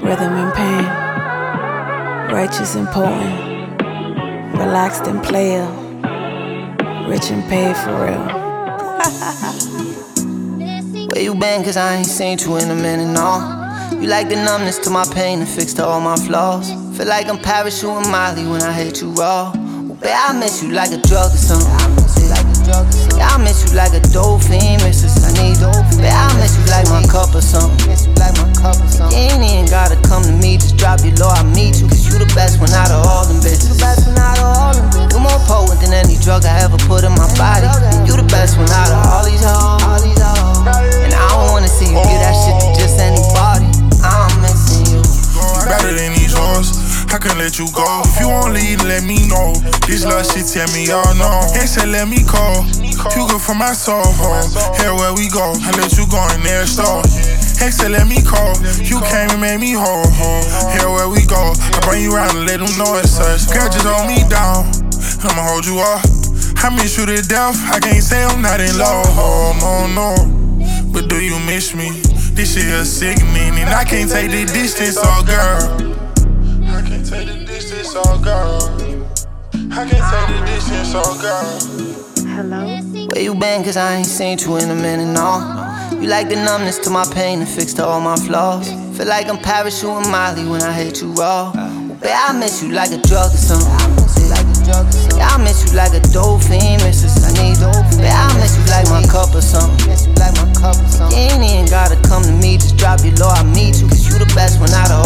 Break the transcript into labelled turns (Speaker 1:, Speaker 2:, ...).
Speaker 1: Rhythm and pain, righteous and potent, relaxed and player, rich and paid for real.
Speaker 2: Where you been, cause I ain't seen you in a minute, no. You like the numbness to my pain and fix to all my flaws. Feel like I'm parachuting Molly when I hit you raw. Well, babe, I miss you like a drug or something. Yeah, I miss you like a dope fiend misses. I need dope. Babe, I miss you like my cup or something. You ain't even gotta come to me, just drop your low, I meet you. Cause you the best one out of all them bitches. You more potent than any drug I ever put in my body. You the best one out of all these hoes. And I don't wanna see you give that shit to just anybody. I'm missing you.
Speaker 3: Better than these hoes, I can let you go. If you won't leave, let me know. This love shit tell me all no. They said let me call. You good for my soul, ho. Here where we go, I let you go in there store. Hey, said let me call. You came and made me whole, ho. Here where we go, I bring you around and let them know it's us. Girl, just hold me down, I'ma hold you up. I miss you to death, I can't say I'm not in love, no. But do you miss me? This shit is sickening, and I can't take the distance, oh girl. I can't take the distance, oh girl. I can't take the distance, oh girl.
Speaker 1: Hello?
Speaker 2: Where you been, cause I ain't seen you in a minute, no. You like the numbness to my pain and fix to all my flaws. Feel like I'm parachuting Molly when I hit you raw. Well, babe, I miss you like a drug or something. Yeah, I miss you like a dope fiend misses. I need dope. Babe, I miss you like my cup or something. You ain't even gotta come to me, just drop your low, I meet you. Cause you the best one out of